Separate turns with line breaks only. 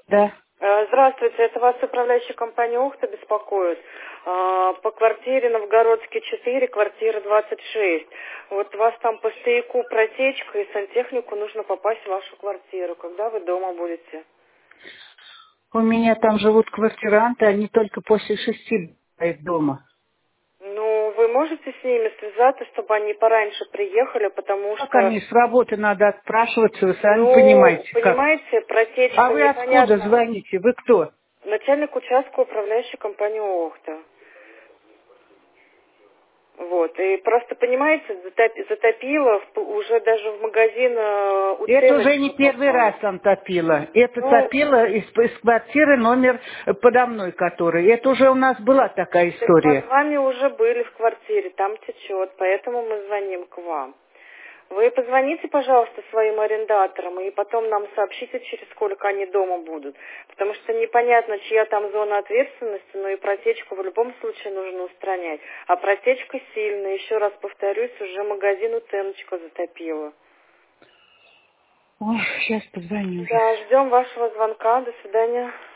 Да.
Здравствуйте, это вас управляющая компания «Ухта» беспокоит. По квартире Новгородский 4, квартира 26. Вот у вас там по стояку протечка, и сантехнику нужно попасть в вашу квартиру. Когда вы дома будете?
У меня там живут квартиранты, они только после 6 бывают дома.
Ну, вы можете с ними связаться, чтобы они пораньше приехали, потому
Как
что,
они, с работы надо отпрашиваться, вы сами
ну,
понимаете, как.
понимаете,
А
протечка
вы откуда
непонятно.
звоните? Вы кто?
Начальник участка управляющей компании «Ухта». Вот, и просто, понимаете, затопило уже даже в магазин
Это
уценочки
уже не
не
первый
попало.
раз там топило. Это
Ну,
топило из квартиры номер подо мной который. Это уже у нас была такая
так под
история.
вами уже были в квартире, там течет, поэтому мы звоним к вам. Вы позвоните, пожалуйста, своим арендаторам и потом нам сообщите, через сколько они дома будут. Потому что непонятно, чья там зона ответственности, но и протечку в любом случае нужно устранять. А протечка сильная, еще раз повторюсь, уже магазин уценочка затопила.
Ой, сейчас позвоню.
Да, ждем вашего звонка. До свидания.